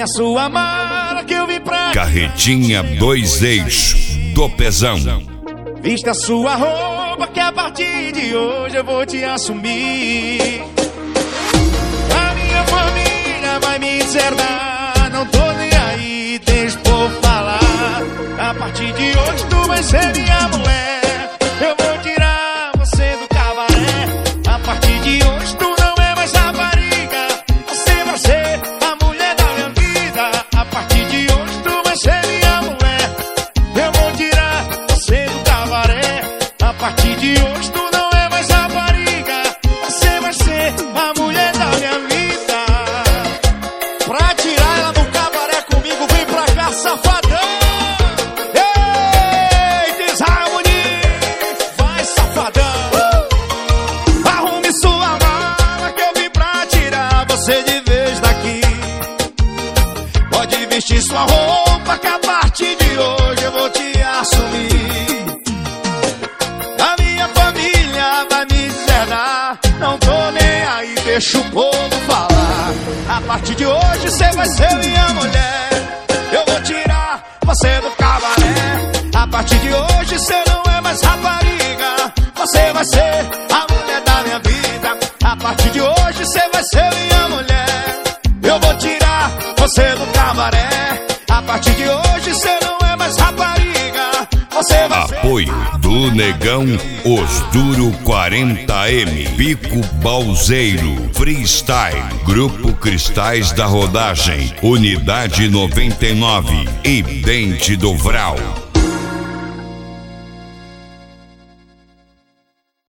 Tenha sua mala que eu vim pra Carretinha 2 eixos do Pezão. Vista a sua roupa que a partir de hoje eu vou te assumir. A minha família vai me deserdar, não tô nem aí, deixa o povo falar. A partir de hoje tu vai ser minha mulher, eu vou tirar você do cabaré. A partir de hoje tu não é mais rapariga, você vai ser a mulher da minha vida. A partir de hoje tu vai ser minha mulher, eu vou tirar você do cabaré. A partir de hoje tu não é mais rapariga, você vai ser a mulher da minha vida. Pra tirar ela do cabaré comigo, vem pra cá, safadão. Ei, Desharmonia, vai, safadão. Arrume sua mala que eu vim pra tirar você de vez daqui. Pode vestir sua roupa que a partir de hoje eu vou te assumir. A minha família vai me deserdar, não tô nem aí, deixa o povo falar. A partir de hoje você vai ser minha mulher, eu vou tirar você do cabaré. A partir de hoje você não é mais rapariga, você vai ser a mulher da minha vida. A partir de hoje você vai ser minha mulher, eu vou tirar você do cabaré. A partir de hoje você não é mais rapariga, você vai ser... Apoio do Negão, Os Duro 40M, Pico Balzeiro, Freestyle, Grupo Cristais da Rodagem, Unidade 99 e Dente do Vral.